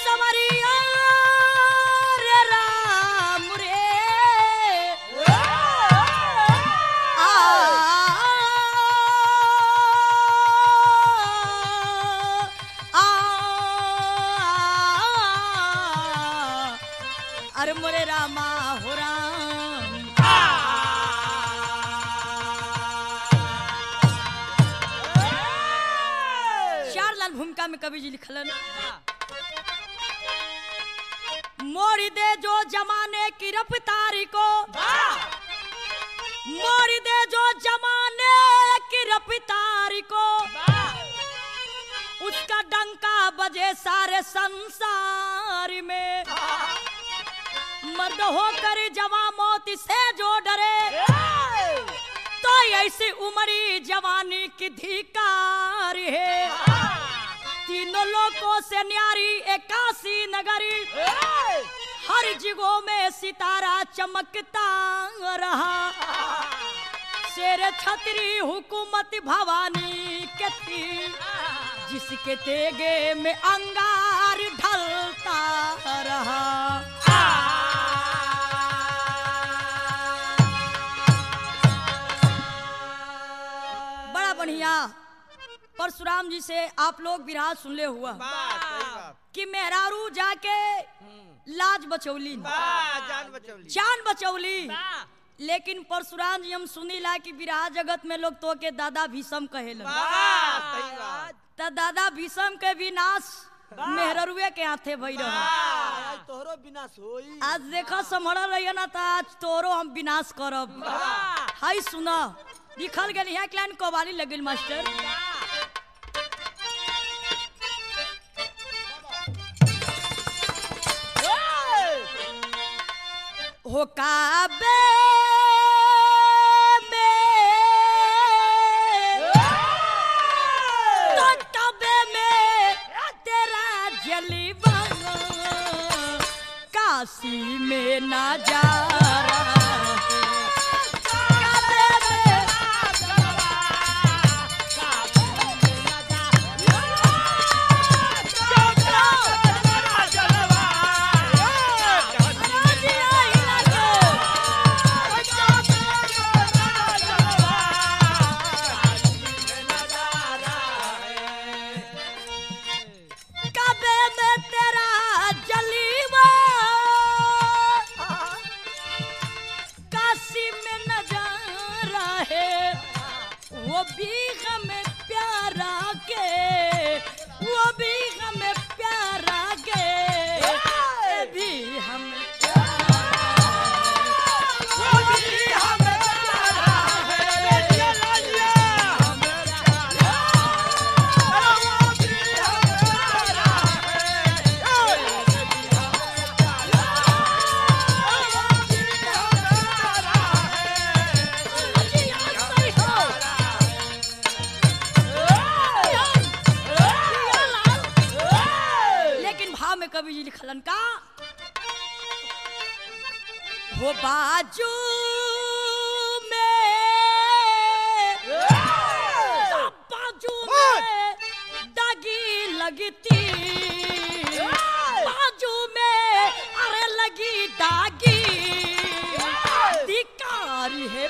समरिया रे राम रे अरे मोरे रामा हो राम। चार लाल भूमिका में कवि जी लिखलन मोड़ दे जो जमाने की रफ्तारी को, मोड़ दे जो जमाने की रफ्तारी को, उसका डंका बजे सारे संसार में। मर्द होकर जवां मौत से जो डरे तो ऐसी उमरी जवानी की धिकार है। तीनों लोगों से न्यारी एकासी नगरी, हर जगह में सितारा चमकता रहा। शेर छतरी हुकूमत भवानी के थी, जिसके तेगे में अंगार ढलता रहा। बड़ा बढ़िया परशुराम जी से आप लोग विराज सुन ले हुआ कि मेहरारू जाके लाज बचौली, जान बचौली। लेकिन परशुराम जी हम सुनीला कि विराज जगत में लोग तो के दादा भीषम कहेलन। त दादा भीषम के विनाश मेहरुए के हाथे भई रहा। तोहरो विनाश होई। आज देखो संभल रही ना, तो आज तोरो हम विनाश करब। हाय सुना लिखल गई है क्लाइन कवाली लगिल मास्टर। हो काबे काशी में ना जा कवि जी लिखलन का हो बाजू में दागी लगती, बाजू में अरे लगी दागी, धिक्कार है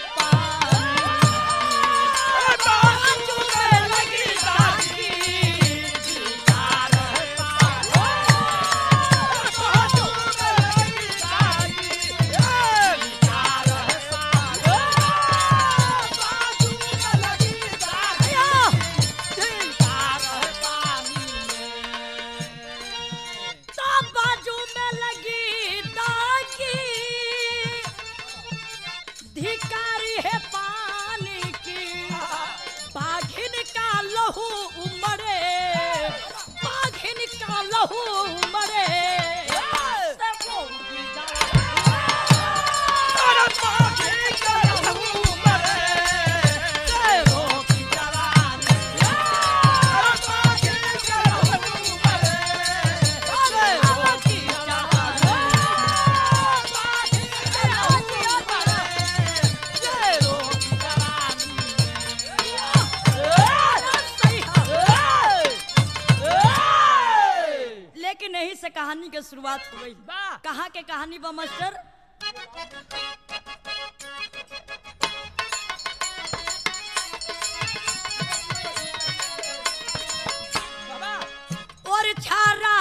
यही से कहानी के शुरुआत हो गई। कहाँ के कहानी बा मास्टर? और छारा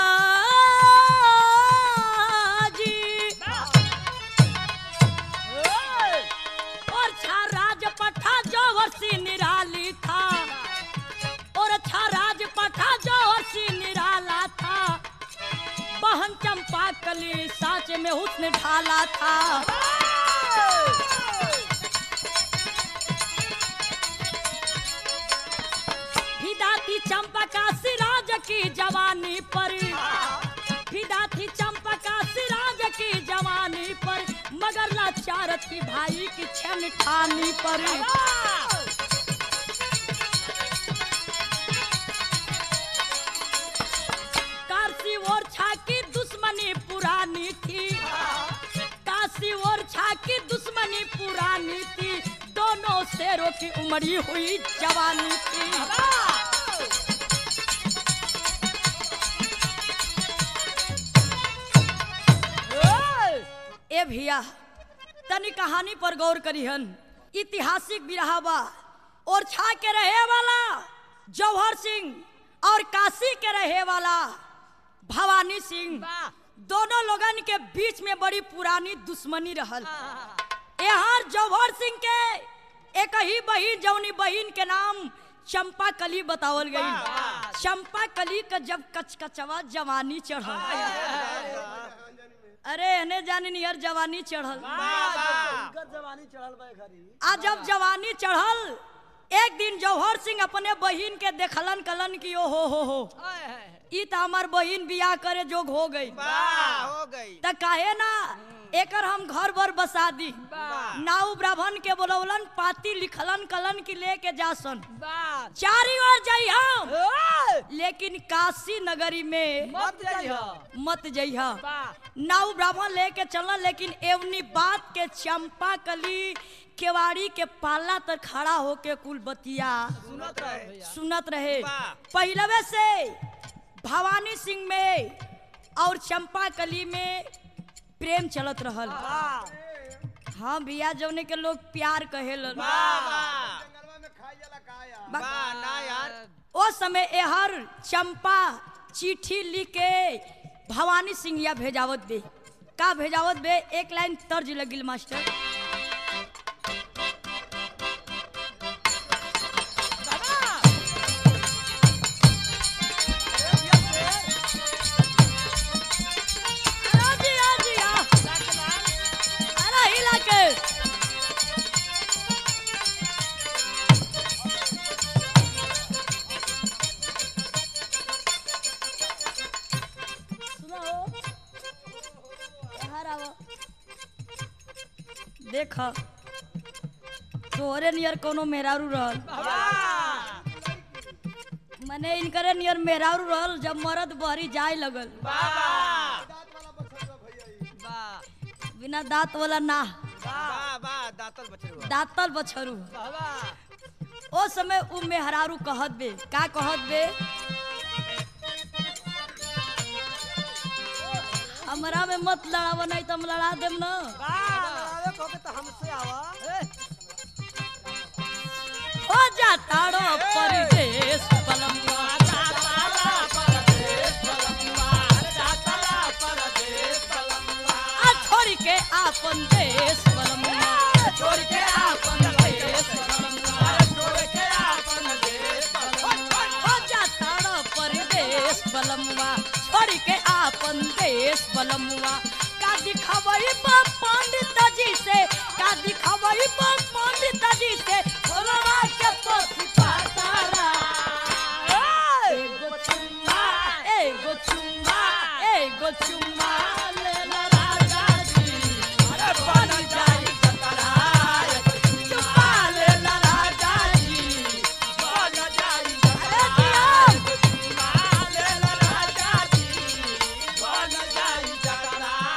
निराली था और अच्छा राज पठा जो हसी निराला था। बहन चंपा कली साच में हुस्न ढाला था। फिदा थी चंपा का सिराज की जवानी पर, फिदा थी चंपा का सिराज की जवानी पर, मगर लाचार थी भाई की छन ठानी पर। काशी और छा की दुश्मनी पुरानी थी, काशी और छा की दुश्मनी पुरानी थी, दोनों शेरों की उमड़ी हुई जवानी थी। ए भैया तनी कहानी पर गौर करिहन। ऐतिहासिक बिरहावा और छा के रहे वाला जौहर सिंह और काशी के रहे वाला भवानी सिंह, दोनों लोगन के बीच में बड़ी पुरानी दुश्मनी रहल। यहाँ जौहर सिंह के एक ही बहिन, जौनी बहिन के नाम चंपा कली बतावल गई। चंपा कली का जब कचकचवा जवानी चढ़ल, अरे हने जानी नियर जवानी चढ़ल, जवानी चढ़ल बा घरी। आ जब जवानी चढ़ल, एक दिन जौहर सिंह अपने बहिन के देखलन कलन की ओ हो ई त हमार बहिन बियाह करे जोग हो गई, त काहे ना एकर हम घर भर बसा दी। नाऊ ब्राह्मण के बोलौलन, पाती लिखलन कलन की लेके जासन, चारी ओर जइहा लेकिन काशी नगरी में मत जइहा। नाऊ ब्राह्मण लेके चलन, लेकिन एवनी बात के चंपा कली केवाड़ी के पाला तक खड़ा होके कुल बतिया सुनत रहे। पहलवे से भवानी सिंह में और चंपा कली में प्रेम चलत रहल। हाँ भैया जौने के लोग प्यार कहेलन। ओ समय एहर चंपा चिट्ठी लिख के भवानी सिंह या भेजावत बे। का भेजावत बे? एक लाइन तर्ज लगिल मास्टर। देख तोहरे नियर कोनो मेहरारू रहल, मने इनकरे नियर मेहरारू रहल। जब मरद बहरी जाए लगल, बिना दांत वाला ना, दातल बछरू। ओ समय उ मेहरारू कहत बे, का कहत बे? हमरा में मत लड़ावा, नहीं तो हम लड़ा देम ना। हो जाताड़ो परदेश बलमुआ, छोड़ के आपन देश बलमुआ, छोड़ के आपन देश बलमुआ, हो जाताड़ो परदेश बलमुआ, छोड़ के आपन देश बलमुआ। का दिखावई पंडित जी से, का दिखावई पंडित जी से, भोलवा के पोथी पातारा। एगो चुम्मा, एगो चुम्मा, एगो चुम्मा लेला राजा जी, अरे बन जाई सकराय। चुम्मा लेला राजा जी, बन जाई सकराय। चुम्मा लेला राजा जी, बन जाई सकराय।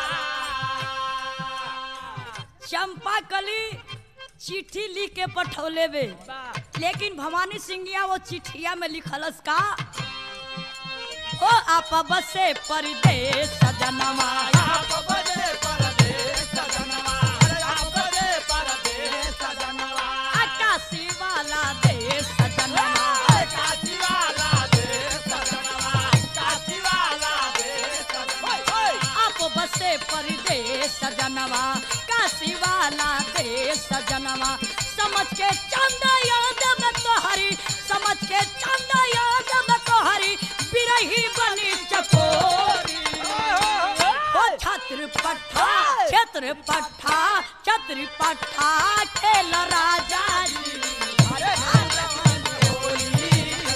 चंपा कली चिट्ठी लिख के पठौले बे, लेकिन भवानी सिंहिया वो चिट्ठिया में लिखलस का? ओ आप बसे परदेश सजनवा आप बजे परदेश सजनवा आप बजे परदेश सजनवा काशी वाला देश सजनवा काशी वाला देश सजनवा काशी वाला देश सजनवा आप बसे परदेश सजनवा काशी वाला देश सजनवा समझ के चंदा याद में तोहरी समझ के चंदा याद में तोहरी बिरही बनी चकोरी छत्र पट्टा छत्र पट्टा छत्र पट्टा खेल राजा जी अरे होली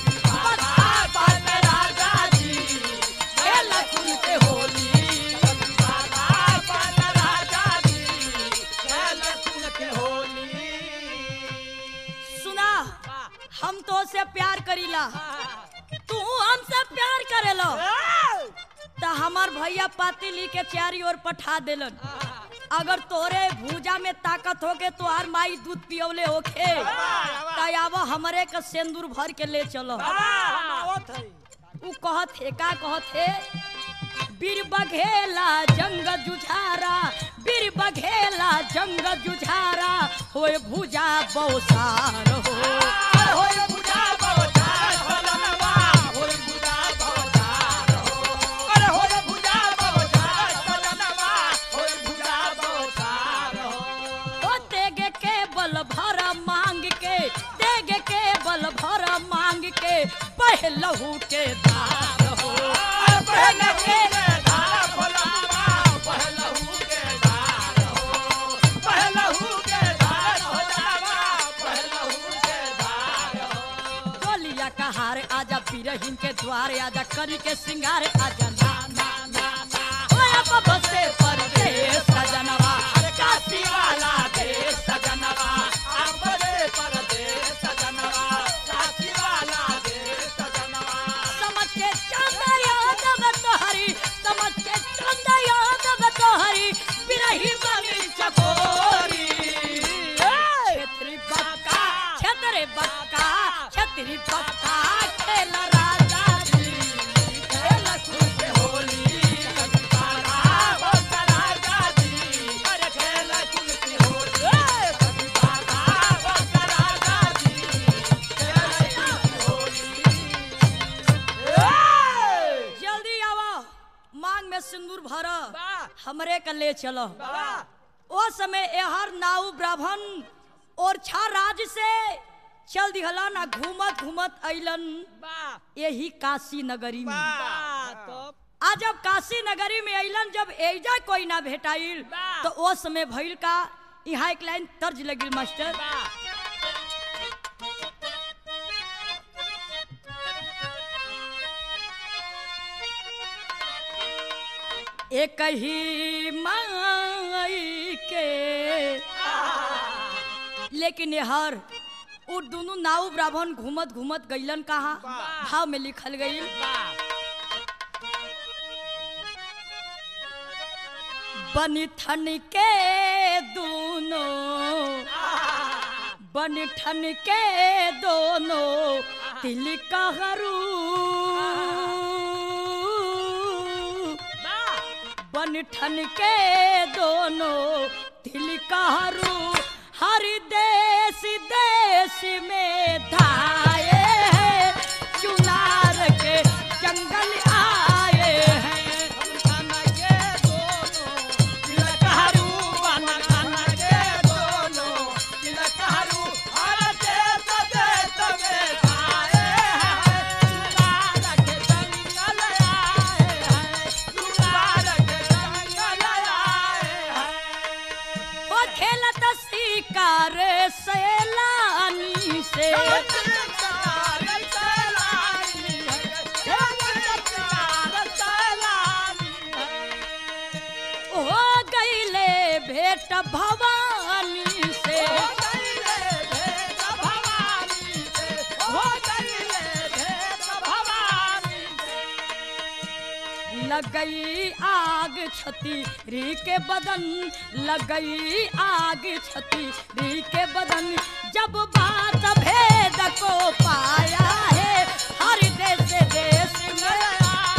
राजा जी खेल खुल के होली राजा जी के होली सुना हम तो से प्यार करीला तू हमसे प्यार करेलो तो हमार भैया पातिली के चारी ओर पठा देलन अगर तोरे भूजा में ताकत होके तो हर माई दूध पियवले होके तब हमरे के सिंदूर भर के ले चलो उ कहत है का कहत है बीर बघेला जंग जुझारा बीर बघेला जंग जुझारा होए भूजा बौसार हो होय बुझा बवतार सजनवा होय बुझा बवतार हो अरे होय बुझा बवतार सजनवा होय बुझा बवतार हो ओ तेगे के बल भर मांग के तेगे के बल भर मांग के पहलहू के दार हो पहले के धार भोलावा पहलहू के धार हो पहलहू के धार भोलावा पहलहू के धार हो डोलिया का हार आजा पीरहीन के द्वार आजा करी के सिंगार आजा ना ना ना ना ओए अब बसे परदेश सजनवा काशी वाला देश सजनवा आप बड़े परदेश सजनवा काशी वाला देश सजनवा समझ के चंदा याद में तोहरी समझ के चंदा याद में तोहरी बिरही बनी चकोरी छतरी बक्का छतरी बक्का छतरी बक्का खेल राजा जी खेल खुल के होली राजा जी अरे खेल कुल की होली राजा जी खेल कुल की होली जल्दी आओ मांग में सिंदूर भर हमरे का ले चलो ओ समय एहर नाऊ ब्राह्मण और छा राज से चल दिहला ना घूमत घूमत अइलन यही काशी नगरी में आज जब काशी नगरी में अइलन जब एजा कोई ना भेटाइल तो ओ समय भइल का यहाँ एक लाइन तर्ज लगिल मास्टर एक ही माई के लेकिन हर उ दोनों नाव ब्राह्मण घूमत घूमत गइलन कहा भाव में लिखल गइल बनठन के दोनों बनठन के दोनों तिल कहरू बनठन के दोनों तिल कहरू हर देश देश में धाये हैं चुनार के जंगल आए हैं बनठन के दोनों तिलकहरू बनठन के दोनों तिलकहरू हर देश देश में आए हैं चुनार के जंगल आए हैं चुनार के जंगल आए हैं वो खेलत शिकार सैलानी से हो गईले भेट भवानी से लगई आग छती री के बदन लगई आग छती री के बदन जब बात भेद को पाया है हर देश देश में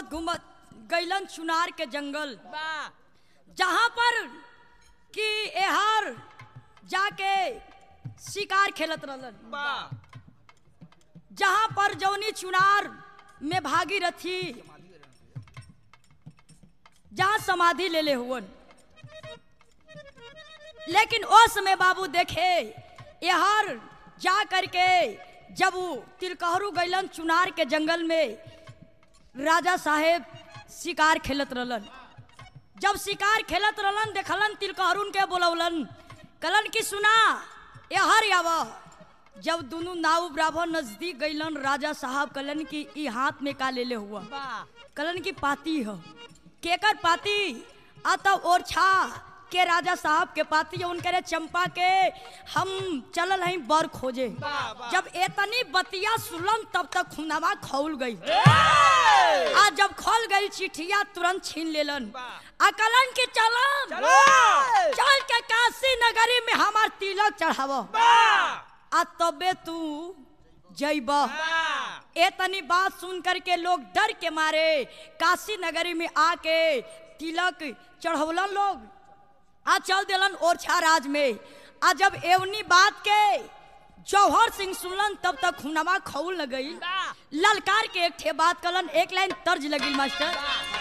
गैलन चुनार के जंगल, वाह जहां पर कि एहर जाके शिकार खेलत रहलन, वाह जहां पर जौनी चुनार में भागीरथी जहां समाधि ले ले हुवन। लेकिन उस समय बाबू देखे एहर जा करके जब वो तिलकहरू गैलन चुनार के जंगल में, राजा साहेब शिकार खेलत रहलन। जब शिकार खेलत रहलन देखलन तिलकहरुन के बोलौलन, कलन की सुना एहर आवा। जब दोनों नाव बराबर नजदीक गईलन, राजा साहब कलन की ई हाथ में का ले ले हुआ, कलन की पाती हो, केकर पाती आता ओरछा के राजा साहब के पाती उनके चंपा के हम चलल हई बर खोजे। जब एतनी बतिया सुनलन तब तक खुनावा खौल गई। आज जब खोल गई चिठिया तुरंत छीन लेलन। अकलन के चलन चल के काशी नगरी में हमार तिलक चढ़ाव, आ तबे तू जैब। एतनी बात सुन करके लोग डर के मारे काशी नगरी में आके तिलक चढ़ौलन लोग, आ चल दिलन ओरछा राज में। आ जब एवनी बात के जौहर सिंह सुनलन तब तक खुनवा खौल न गई। ललकार के एक ठे बात कलन, एक लाइन तर्ज लगी मास्टर,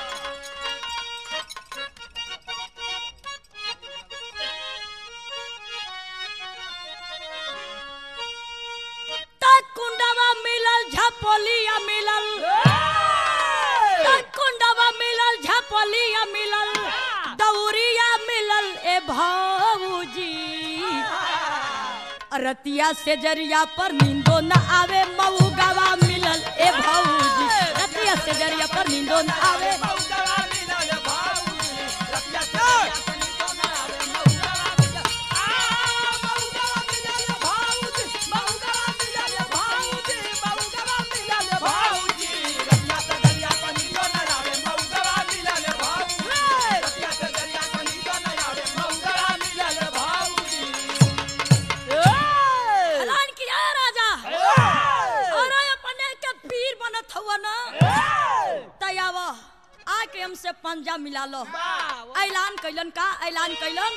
तक कुंडवा मिलल झपोलिया मिलल, तक कुंडवा मिलल झपोलिया मिलल, दौरिया मिलल ए भाऊजी। रतिया से जरिया पर नींदो न आवे, मऊगवा मिलल ए भाऊजी। रतिया से जरिया पर नींदो न आवे, हमसे पंजा मिला लो। ऐलान कैलन का ऐलान कैलन,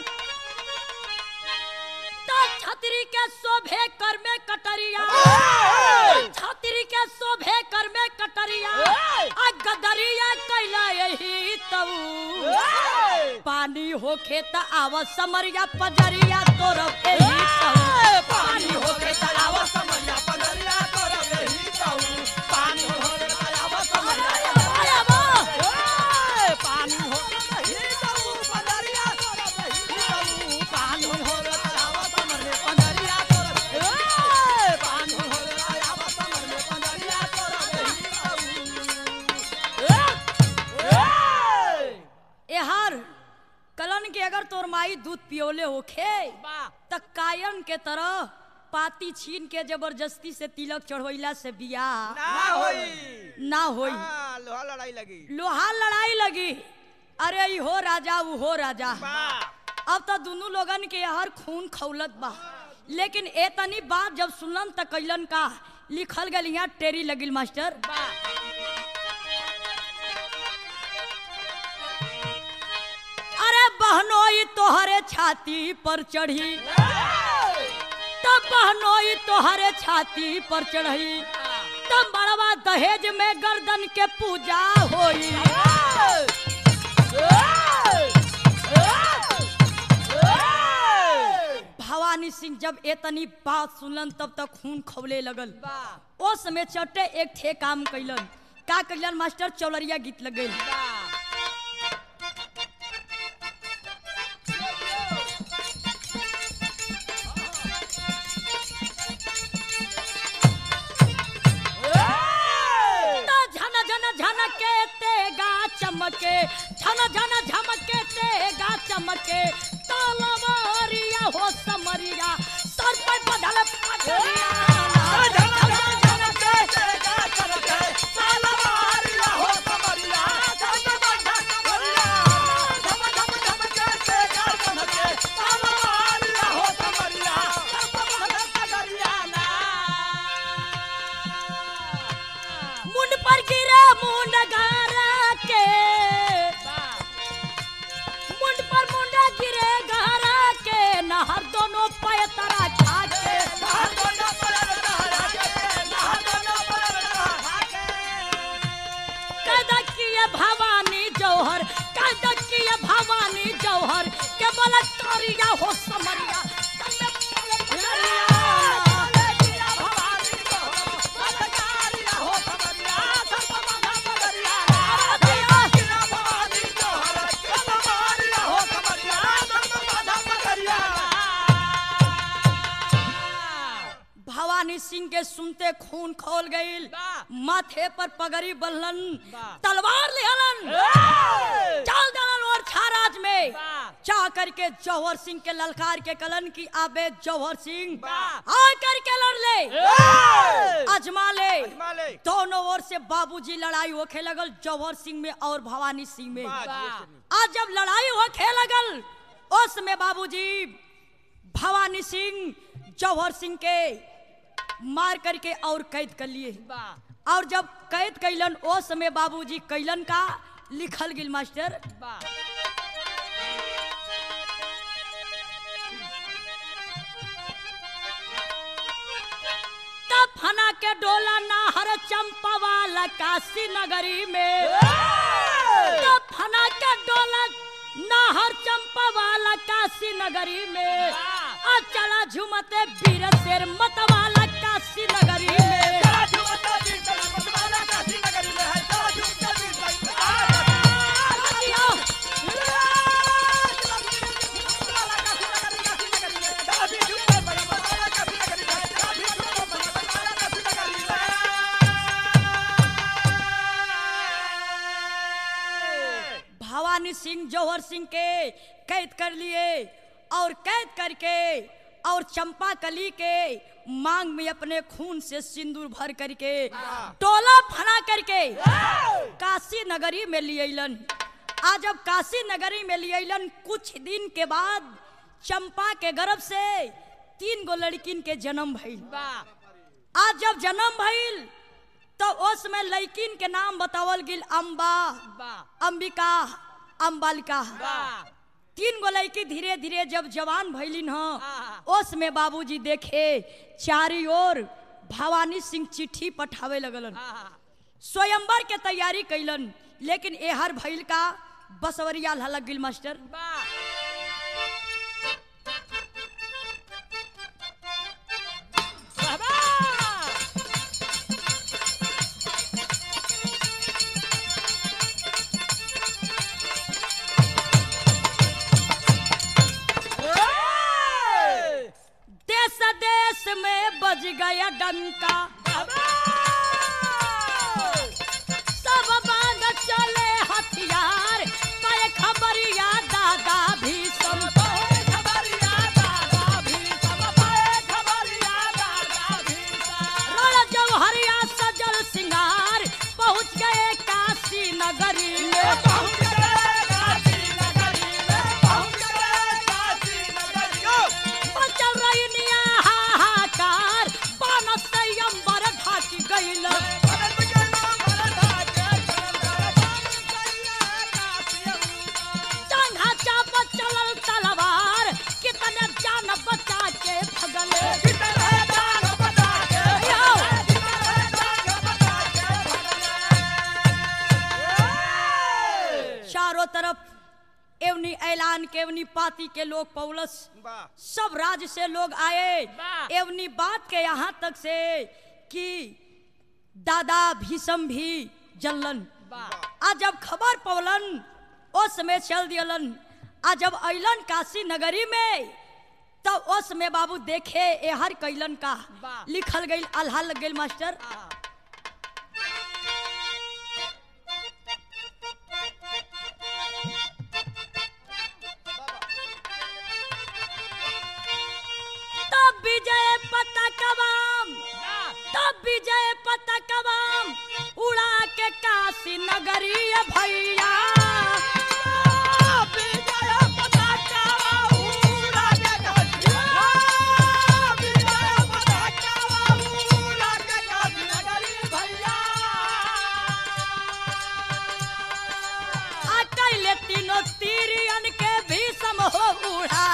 छतरी के शोभे कर में कटरिया, छतरी के शोभे कर में कटरिया, आ गदरिया कैला यही तऊ। पानी होखे त आव समरिया पजरिया तोरब एही तऊ। पानी होखे त आव समरिया पजरिया तोरब एही तऊ। पानी होखे त आव समरिया के अगर तोर माई दूध पियोले होखे त कायन के तरह पाती छीन के जबरदस्ती से तिलक चढ़वैला से बियाह ना होई। लोहा लड़ाई लगी, लोहा लड़ाई लगी। अरे ई हो राजा वो हो राजा। अब तो दोनों लोगन के हर खून खौलत बा। लेकिन एतनी बात जब सुनलन त कैलन का लिखल गल यहाँ टेरी लगिल मास्टर, अरे बहनोई तोहरे छाती पर चढ़ी, तब बहनोई तोहरे छाती पर चढ़ी, तब बड़वा दहेज में गर्दन के पूजा होई। भवानी सिंह जब एतनी बात सुनलन तब तक खून खौले लगल। ओ समय चटे एक ठे काम कैलन, का कैलन मास्टर, चौलरिया गीत लग गई। चमके झन झन झमके तेगा चमके, तलवारिया हो समरिया सर पे बदल पगड़िया। झन झन झमके तेगा चमके, तलवारिया हो समरिया सर पे बदल पगड़िया। झम झम झमके तेगा चमके, तलवारिया हो समरिया सर पे बदल पगड़िया ना। मुंड पर गिरे मुंड गारा भवानी सिंह के सुनते खून खोल गईल, माथे पर पगड़ी बंधलन, तलवार लेहलन, चल दलन और छाराज में जा करके जौहर सिंह के ललकार के कलन की आबे जौहर सिंह आ करके लड़ ले, अजमा ले। दोनों ओर से बाबूजी लड़ाई होखे लगल जौहर सिंह में और भवानी सिंह में। आज जब लड़ाई होखे लगल उस में बाबूजी भवानी सिंह जौहर सिंह के मार करके और कैद कर लिए। और जब कैद कैलन उस समय बाबूजी कैलन का लिखल गिल मास्टर, तब फना के डोला नाहर चंपा वाला काशी नगरी में, तब फना के डोला नाहर चंपा वाला काशी नगरी में, चला झुमते वीर शेर मत वाला काशी नगरी में। भवानी सिंह जौहर सिंह के कैद कर लिए और कैद करके और चंपा कली के मांग में अपने खून से सिंदूर भर करके टोला फना करके काशी नगरी में लियलन। आज जब काशी नगरी में लियलन कुछ दिन के बाद चंपा के गर्भ से 3 गो लड़किन के जन्म भइल। आज जब जन्म भइल तो उसमें लड़किन के नाम बतावल गिल अम्बा, अंबिका, अम्बालिका। 3 गो लड़की धीरे धीरे जब जवान भइलिन ह उस में बाबूजी देखे चारी ओर भवानी सिंह चिट्ठी पठावे लगलन, स्वयंवर के तैयारी कैलन। लेकिन एहर भइल का बसवरिया लग गिल मास्टर। देश में बज गया डंका, सब बांध चले हथियार, पाए खबरिया दादा भीषम, रण जौहरिया सजल सिंगार, पहुंच गए काशी नगरी में। चारों तरफ एवनी ऐलान के एवनी पाती के लोग पौलस, सब राज्य से लोग आए। एवनी बात के यहाँ तक से कि दादा भीषम भी जलन। आज जब खबर पौलन उस समय चल दियलन। आज जब अलन काशी नगरी में तब उस में बाबू देखे एहर कैलन का लिखल गई अल्हा लग गई मास्टर। तब विजय पताकवाम उड़ा के काशी नगरी भैया, तीनों तीरियन के भीषम हो उड़ा,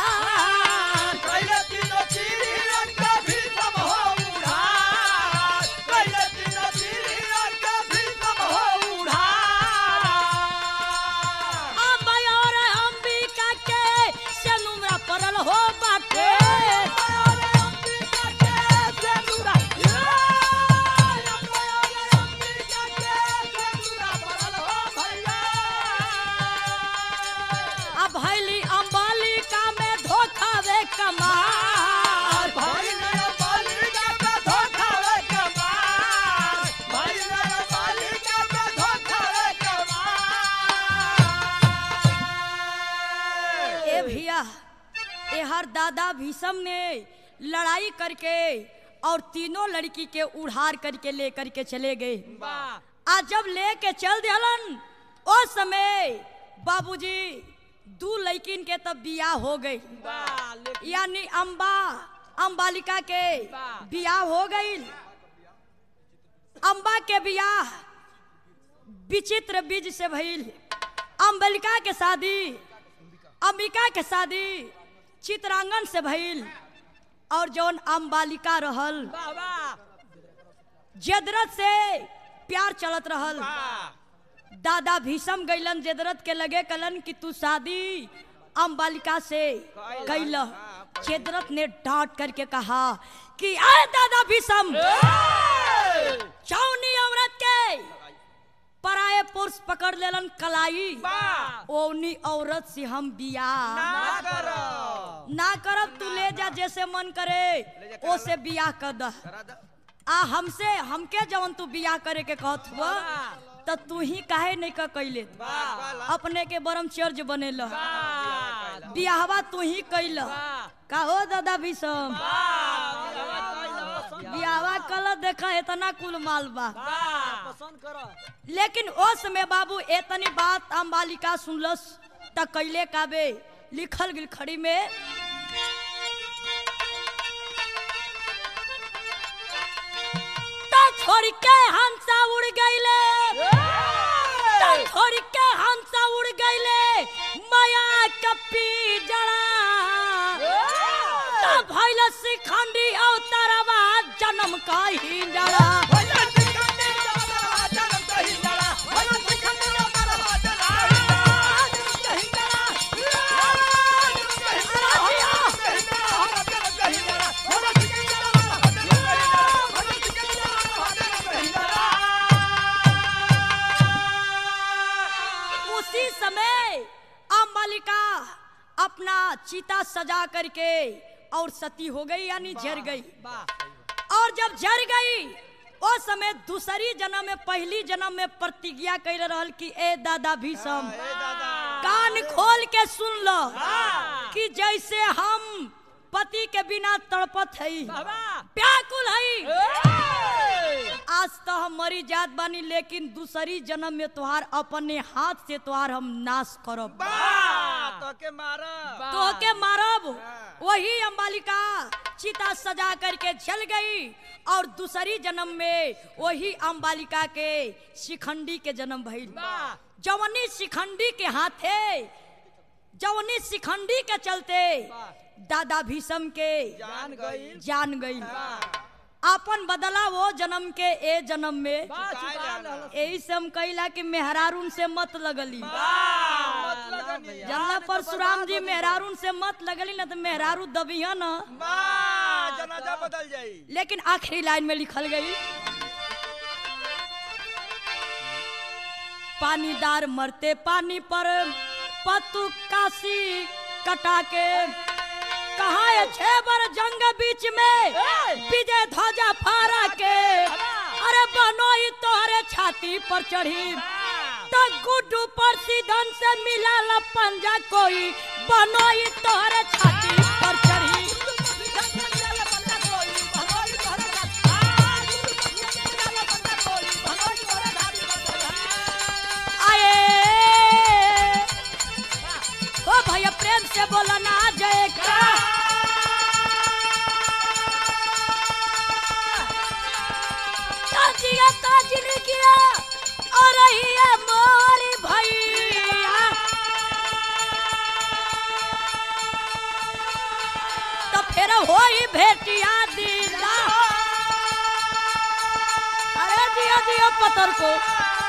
तीनों तीरियन के भीषम हो उड़ा, तीनों तीरियन के भीषम हो उड़ा। दादा भीष्म ने लड़ाई करके और तीनों लड़की के उड़ार करके लेकर के चले गए। आज जब लेके चल दिहलन उस समय बाबूजी दू लड़किन के तब बियाह हो गई, यानी अम्बालिका के बियाह हो गई। अम्बा के बियाह विचित्र बीज से भइल। अम्बिका के शादी चित्रांगन से भइल और जौन अम्बालिका रहल जदरत से प्यार चलत रहल। दादा भीष्म गइलन जदरत के लगे कलन कि तू शादी अम्बालिका से कैल। जदरत ने डांट करके कहा कि आए दादा भीष्म, चौनी औरत के पराये पुरुष पकड़ लेलन कलाई, ओनी औरत से हम बियाह ना करब। तू ले जा जैसे मन करे ओसे बियाह कर द। हमके जवन तू बियाह करे के कहत हुआ तो तू ही काहे नहीं का कैले, अपने के ब्रह्मचर्य बनेल, बियाहवा तू ही कैल। का हो दादा भीष्म, बियाहवा कल देखा इतना कुल माल बा। लेकिन उस समय बाबू इतनी बात अम्बालिका सुनलस त कैले काबे लिखल गिल खड़ी में छोड़ के हंसा उड़ गईले, छोड़ के हंसा उड़ गईले माया कपी जड़ा। तब भइल शिखंडी अवतारवा जन्म का ही जड़ा। अम्बालिका अपना चिता सजा करके और सती हो गई, यानी जर गई। और जब जर गई उस समय दूसरी जन्म में पहली जन्म में प्रतिज्ञा कर रहल कि ए दादा भीष्म, कान खोल के सुन लो कि जैसे हम पति के बिना तड़पत है, व्याकुल है, आज तो हम मरी जात बानी, लेकिन दूसरी जन्म में तुहार अपने हाथ से तुहार हम नाश करब, तो के मारब। वही अम्बालिका चिता सजा करके जल गई और दूसरी जन्म में वही अम्बालिका के शिखंडी के जन्म भइल। जवनी शिखंडी के हाथे, जवनी शिखंडी के चलते दादा भीष्म के जान गई। अपन बदला वो जन्म के ए जन्म में। यही से हम कहिला कि मेहरारून से मत लगली। जल्ला परशुराम जी मेहरारून से मत लगली ना तो मेहरारू दबिया ना, जनाजा बदल जाई। लेकिन आखिरी लाइन में लिखल गई, पानीदार मरते पानी पर पतु काशी कटा के, कहा है 6 बार जंग बीच में विजय ध्वजा फहरा के। अरे बनोई तोहरे छाती पर चढ़ी तो गुड्डू पर सीधन से मिला ला पंजा कोई, बनोई तोहरे छाती पर चढ़ी। आए ओ भैया प्रेम से बोला ना जय का। किया और रही है मोरी भैया, तो फिर होई भेटिया दीदा। अरे दिया दिया पत्थर को